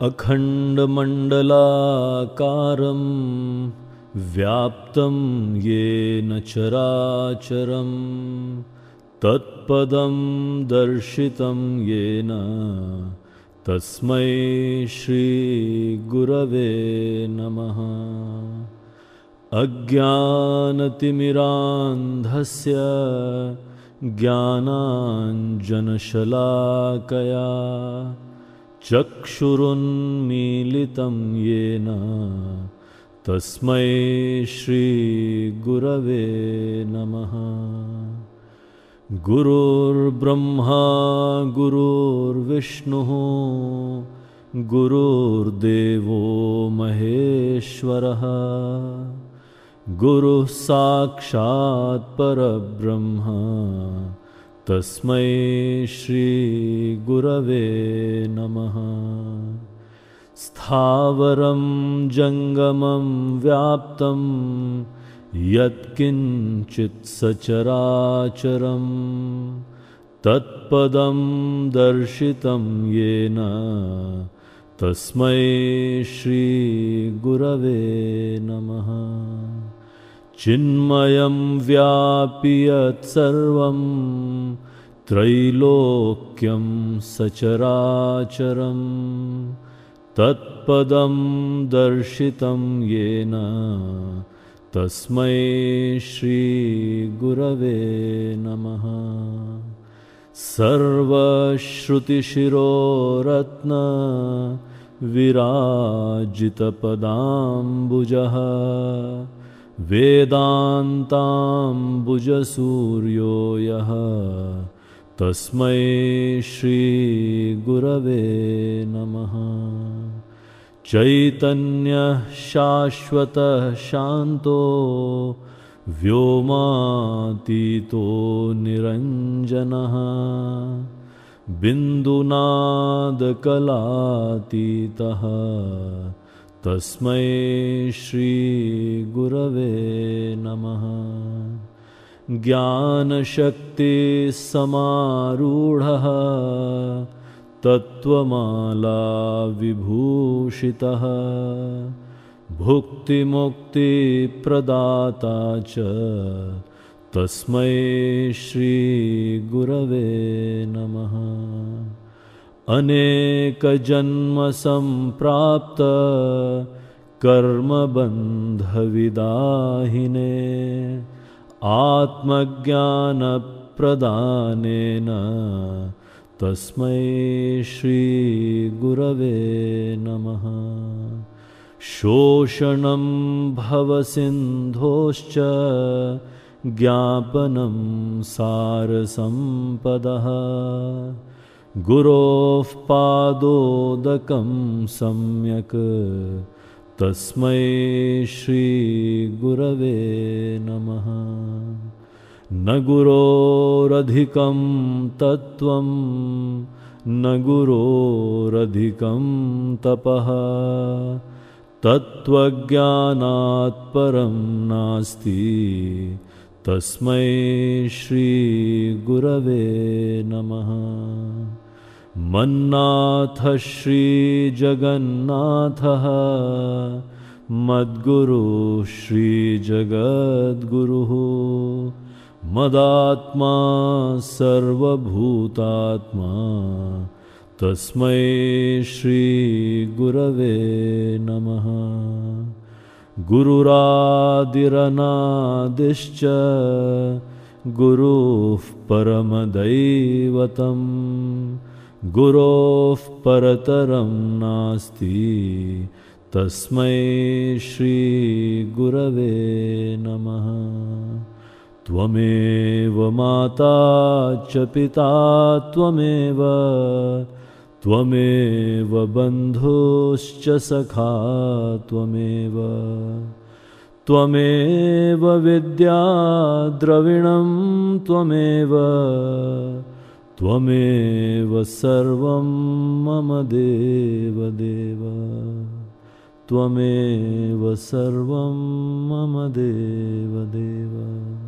अखण्डमण्डलाकारं व्याप्तं येन चराचरं तत्पदं दर्शितं येन तस्मै श्रीगुरवे नमः। अज्ञानतिमिरान्धस्य ज्ञानाञ्जनशलाकया चक्षुरुन्मीलितं येन तस्मै श्रीगुरवे नमः। गुरुर्ब्रह्मा गुरुर्विष्णुः गुरुर्देवो महेश्वरः गुरुः साक्षात् परब्रह्म तस्मै श्रीगुरवे नमः। स्थावरं जङ्गमं व्याप्तं यत्किञ्चित् सचराचरं तत्पदं दर्शितं येन तस्मै श्रीगुरवे नमः। चिन्मयं व्यापि यत्सर्वं त्रैलोक्यं सचराचरं तत्पदं दर्शितं येन तस्मै श्रीगुरवे नमः। सर्वश्रुतिशिरोरत्न विराजितपदाम्बुजः वेदान्ताम्बुजसूर्यो यः तस्मै श्रीगुरवे नमः। चैतन्यः शाश्वतः शान्तो व्योमातीतो निरञ्जनः बिन्दुनादकलातीतः तस्मै श्रीगुरवे नमः। ज्ञानशक्तिसमारूढः तत्त्वमाला विभूषितः भुक्तिमुक्तिप्रदाता च तस्मै श्रीगुरवे नमः। अनेकजन्मसम्प्राप्त कर्मबन्धविदाहिने आत्मज्ञानप्रदानेन तस्मै श्रीगुरवे नमः। शोषणं भवसिन्धोश्च ज्ञापनं सारसम्पदः गुरोः पादोदकं सम्यक् तस्मै श्रीगुरवे नमः। न गुरोरधिकं तत्त्वं न गुरोरधिकं तपः तत्त्वज्ञानात् परं नास्ति तस्मै श्रीगुरवे नमः। मन्नाथः श्रीजगन्नाथः मद्गुरुः श्रीजगद्गुरुः मदात्मा सर्वभूतात्मा तस्मै श्रीगुरवे नमः। गुरुरादिरनादिश्च गुरुः परमदैवतं गुरोः परतरं नास्ति तस्मै श्रीगुरवे नमः। त्वमेव माता च पिता त्वमेव बन्धुश्च सखा त्वमेव विद्या द्रविणं त्वमेव सर्वं मम देवदेव त्वमेव सर्वं मम देवदेव।